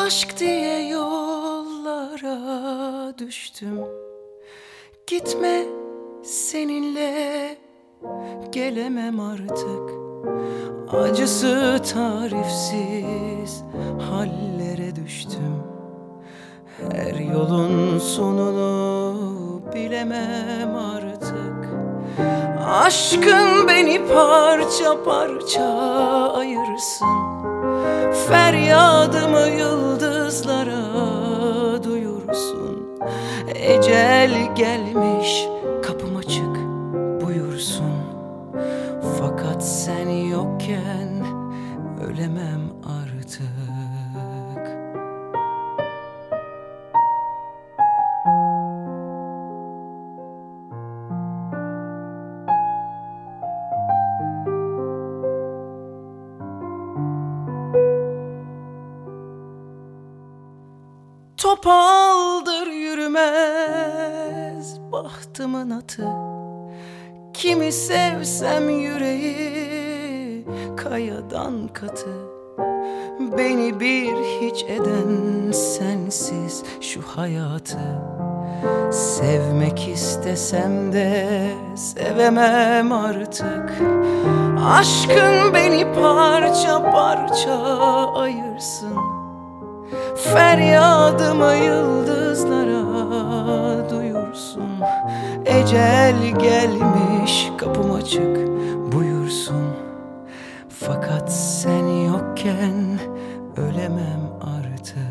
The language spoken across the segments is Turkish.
Aşk diye yollara düştüm. Gitme, seninle gelemem artık. Acısı tarifsiz hallere düştüm. Her yolun sonunu bilemem artık. Aşkın beni parça parça ayırsın. Feryadımı yıldızlara duyursun. Ecel gelmiş, kapım açık, buyursun. Fakat sen yokken ölemem artık. Topaldır yürümez bahtımın atı. Kimi sevsem yüreği kayadan katı. Beni bir hiç eden sensiz şu hayatı. Sevmek istesem de sevemem artık. Aşkın beni parça parça ayırsın. Feryadımı yıldızlara duyursun. Ecel gelmiş, kapım açık, buyursun. Fakat sen yokken ölemem artık.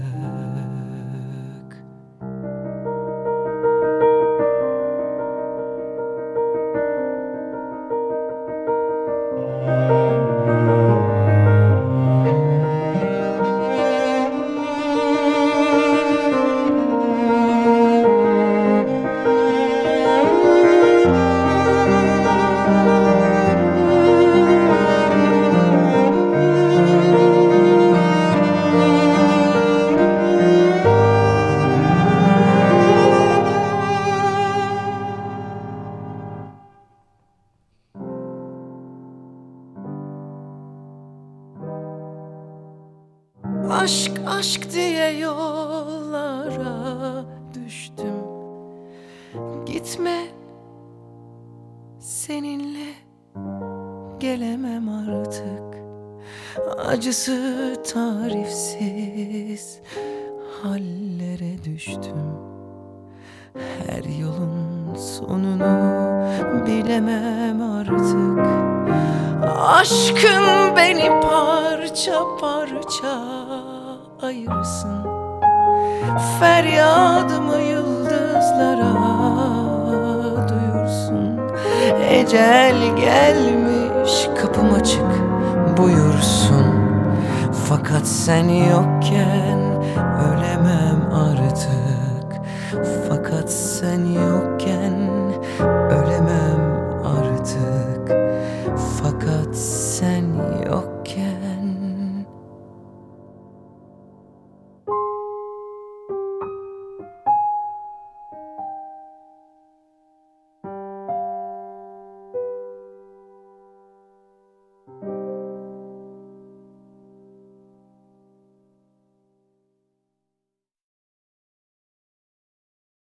Aşk aşk diye yollara düştüm. Gitme, seninle gelemem artık. Acısı tarifsiz hallere düştüm. Her yolun sonunu bilemem artık. Aşkın beni parça parça ayırsın. Feryadımı yıldızlara duyursun. Ecel gelmiş, kapım açık, buyursun. Fakat sen yokken ölemem artık. Fakat sen